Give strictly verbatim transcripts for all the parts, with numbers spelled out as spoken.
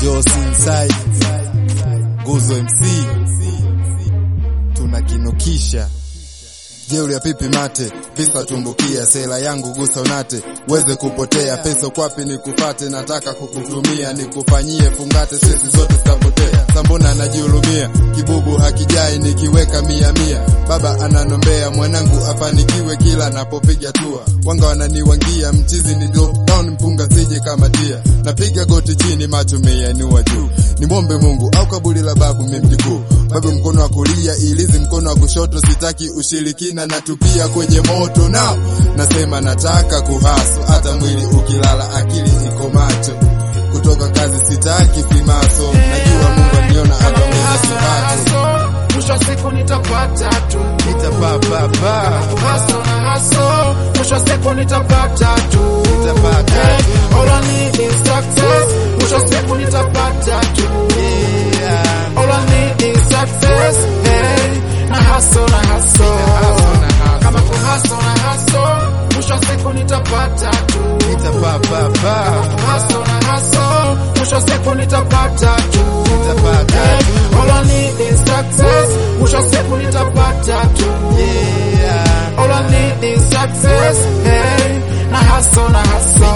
Joss Inside, Nguzo M C, tunakinukisha. Jeuri ya pipi mate, visa tumbukia, sela yangu gusa unate, weze kupotea, pesa kwapi ni kufate, nataka kukutumia, nikufanyie fungate, sisi zote zitapotea, sambona najiulumia, kibubu hakijai nikiweka mia mia, baba ananombea, mwanangu afanikiwe kila napopiga tua, wanga wananiwangia, mchizi ni down mpunga sije kama tia, napiga goti chini macho meyainua juu, nimwombe Mungu au kaburi la babu mimjukuu, babu mkono wa kulia ilizi mkono wa kushoto, sitaki ushirikina natupia kwenye moto nao, nasema nataka kuhaso, hata mwili ukilala akili iko macho, kutoka kazi sitaki fimaso, najua Mungu aniona hata mwezi sipato, mwisho siku nitapata tu, nitapapapa, haso na haso, mwisho siku nitapata tu, nitapata tu, all I need is success, mwisho siku nitapata tu, yeah, all I need is success, hey, na haso na haso, kama kuhaso na haso, mwisho siku nitapata tu, nitapapapa, haso na haso, mwisho siku nitapata tu, nitapata tu, all I need is success, mwisho siku nitapata tu, yeah, all I need is success, hey, na haso na haso,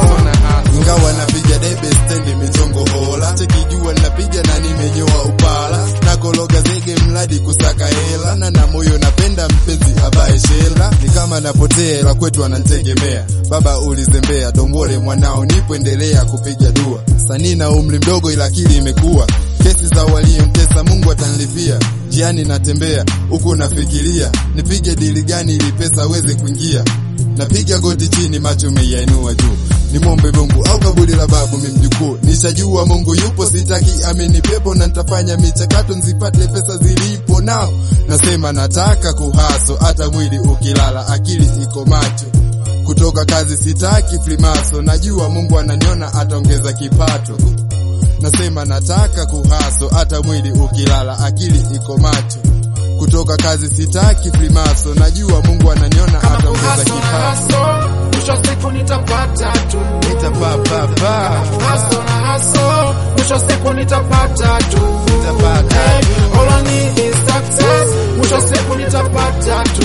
ingawa napiga debe stendi michongo hola, chekijua napiga na nimenyoa upala, na kologa zege mladi kusaka hela, na na moyo napenda mpenzi abae shela, ni kama napotea la kwetu anantegemea, baba ulizembea, dongole mwanao nipoendelea kupiga dua, sanii na umri mdogo ila akili imekuwa, kesi za waliomtesa Mungu atanilipia, jiani natembea huku nafikiria, nipige dili gani ili pesa weze kuingia, napiga goti chini macho meyainua juu, nimwombe Mungu au kaburi la babu mimjukuu, nishajua Mungu yupo, sitaki amini pepo, na nitafanya michakato nzipate pesa zilipo nao, nasema nataka kuhaso, hata mwili ukilala akili iko macho, kutoka kazi sitaki frimaso, najua Mungu ananiona ataongeza kipato, nasema nataka kuhaso, hata mwili ukilala akili iko macho, kutoka kazi sitaki frimaso, najua Mungu ananiona ataongeza kipato, mwisho siku nitapata tu, nitapapapa, haso na haso, mwisho siku nitapata tu, nitapata tu, all I need is success, mwisho siku nitapata tu,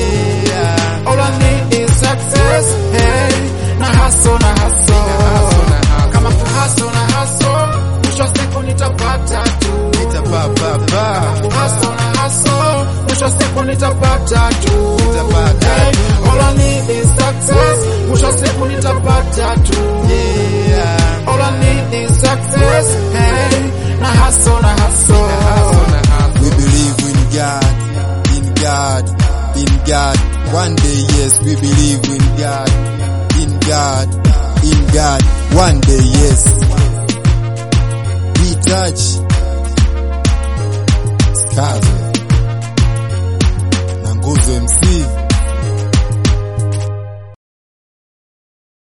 yeah, all I need is success, hey, na haso na haso, kama kuhaso na haso, mwisho siku nitapata tu, nitapapapa, haso na haso, mwisho siku nitapata tu, nitapata tu, all I need is success, mwisho siku nitapata tu, yeah, all I need is success, hey, na haso na haso, we believe in God, in God, in God, one day yes we believe in God, in God, in God, one day yes, we touch, Skazo, na Nguzo M C.